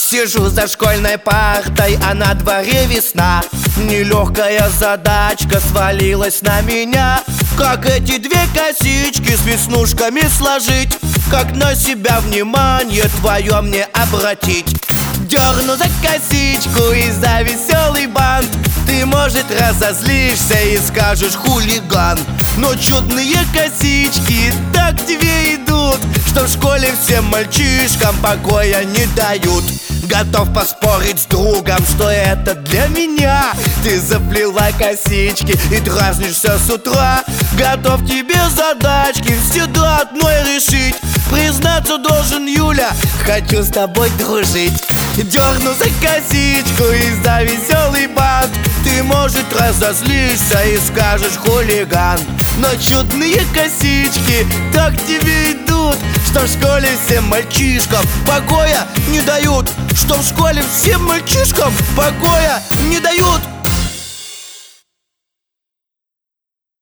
Сижу за школьной партой, а на дворе весна. Нелегкая задачка свалилась на меня. Как эти две косички с веснушками сложить? Как на себя внимание твое мне обратить? Дерну за косичку и за веселый бант. Ты, может, разозлишься и скажешь: хулиган. Но чудные косички так тебе идут, что в школе всем мальчишкам покоя не дают. Готов поспорить с другом, что это для меня. Ты заплела косички и дразнишься с утра. Готов тебе задачки все до одной решить. Признаться должен, Юля, хочу с тобой дружить. Дерну за косичку и за веселый бант. Ты, может, разозлишься и скажешь: хулиган. Но чудные косички так тебе идут, что в школе всем мальчишкам покоя не дают. Что в школе всем мальчишкам покоя не дают.